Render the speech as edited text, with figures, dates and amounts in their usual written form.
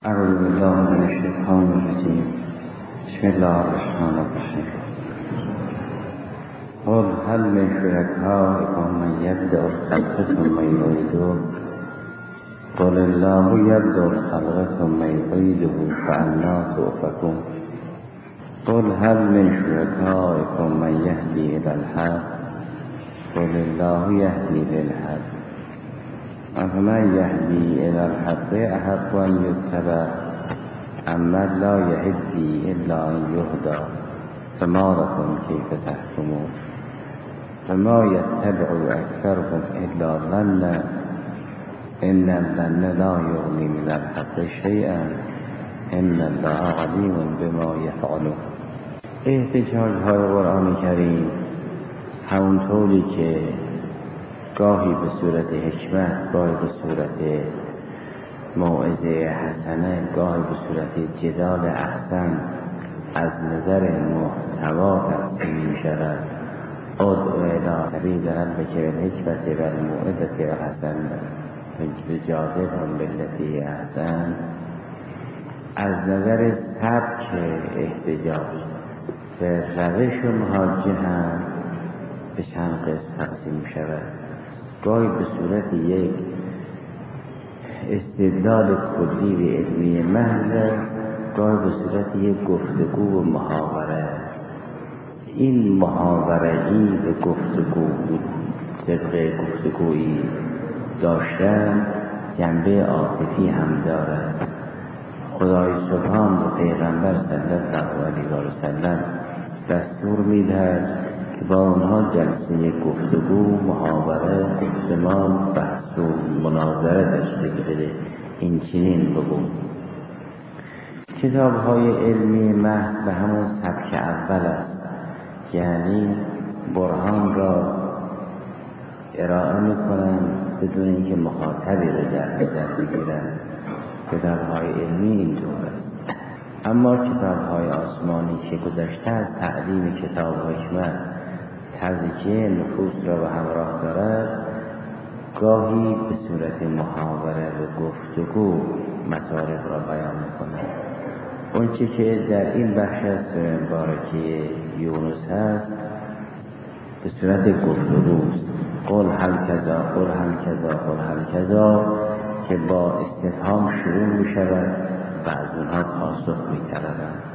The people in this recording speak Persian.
اعوذ بالله من الشیطان الرجیم. بسم الله الرحمن الرحیم. قل هل من شرکائکم من یبدأ الخلق ثم یعیده قل الله یبدأ الخلق ثم یعیده فأنی تؤفکون. قل هل من شرکائکم من یهدی الی الحق قل الله یهدی للحق افمن یهدی الی الحق احق ان یتبع اما لا یهدی الا ان یهدی فما لکم کیف تحکمون. فما یتبع اکثرهم الا ظنا ان الظن لا یغنی من الحق شیئا ان الله علیم بما یفعلون. احتجاج های قرآن کریم همونطوری که گاهی به صورت حکمت، گاهی به صورت موعظه حسنه، گاهی به صورت جدال احسن از نظر محتوا تقسیم می شود. ادع الی سبیل ربک بالحکمة والموعظة الحسنة وجادلهم بالتي احسن. از نظر سبک احتجاج به روش محاجه هم به چند قسم تقسیم می شود. گاهی به صورت یک استدلال کلی و علمی محض، گاهی به صورت یک گفتگو و محاوره. این محاوره‌ای و گفتگو طبق گفتگویی داشتن جنبه عاطفی هم دارد. خدای سبحان و پیغمبر صلی الله علیه و سلم دستور می‌دهد که با اونها جلسه گفتگو، محاوره، گفتمان، بحث و مناظره داشته بده. این چنین بگو. کتاب‌های علمی محض به همون سبک اول است، یعنی برهان را ارائه می‌کنند بدون اینکه مخاطبی را در نظر بگیرند. کتاب‌های علمی اینطور است. اما کتاب‌های آسمانی که گذشته از تعلیم کتاب و حکمت تزکیه نفوس را به همراه دارد، گاهی به صورت محاوره و گفتگو مطالب را بیان می‌کند. اونچه که در این بخش از سوره مبارکه یونس هست به صورت گفتگوست. قل هل کذا، قل هل کذا، قل هل کذا، که با استفهام شروع می‌شود و از اونها پاسخ می‌طلبند.